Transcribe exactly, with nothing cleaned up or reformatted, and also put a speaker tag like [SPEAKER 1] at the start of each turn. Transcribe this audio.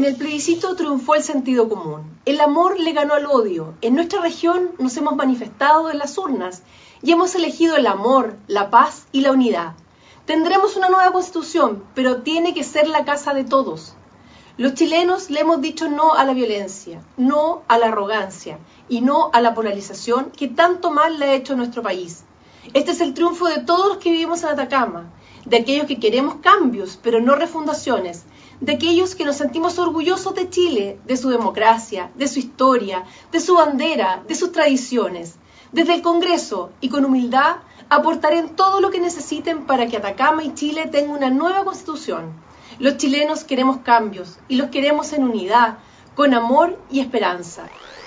[SPEAKER 1] En el plebiscito triunfó el sentido común. El amor le ganó al odio. En nuestra región nos hemos manifestado en las urnas y hemos elegido el amor, la paz y la unidad. Tendremos una nueva constitución, pero tiene que ser la casa de todos. Los chilenos le hemos dicho no a la violencia, no a la arrogancia y no a la polarización que tanto mal le ha hecho a nuestro país. Este es el triunfo de todos los que vivimos en Atacama, de aquellos que queremos cambios, pero no refundaciones, de aquellos que nos sentimos orgullosos de Chile, de su democracia, de su historia, de su bandera, de sus tradiciones. Desde el Congreso y con humildad aportaré en todo lo que necesiten para que Atacama y Chile tengan una nueva constitución. Los chilenos queremos cambios y los queremos en unidad, con amor y esperanza.